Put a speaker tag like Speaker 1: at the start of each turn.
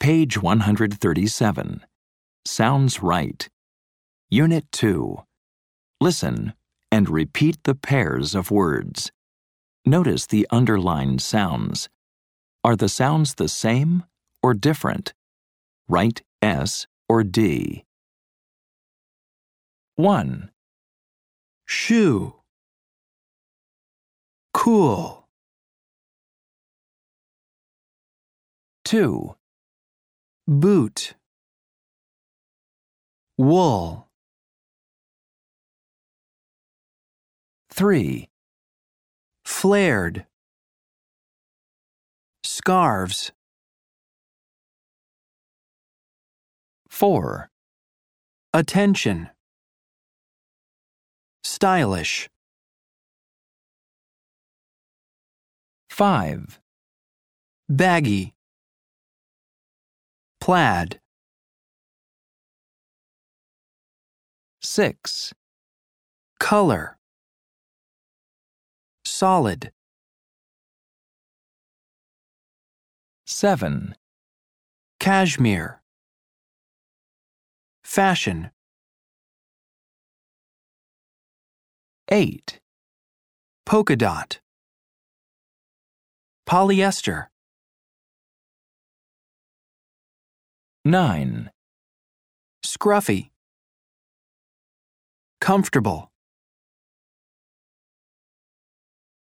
Speaker 1: Page 137. Sounds right. Unit 2. Listen and repeat the pairs of words. Notice the underlined sounds. Are the sounds the same or different? Write S or D. 1.
Speaker 2: Shoe. Cool.
Speaker 1: 2.
Speaker 2: Boot. Wool.
Speaker 1: 3.
Speaker 2: Flared. Scarves.
Speaker 1: 4.
Speaker 2: Attention. Stylish.
Speaker 1: 5.
Speaker 2: Baggy. Plaid.
Speaker 1: 6.
Speaker 2: Color. Solid.
Speaker 1: 7.
Speaker 2: Cashmere. Fashion.
Speaker 1: 8.
Speaker 2: Polka dot. Polyester.
Speaker 1: 9.
Speaker 2: Scruffy. Comfortable.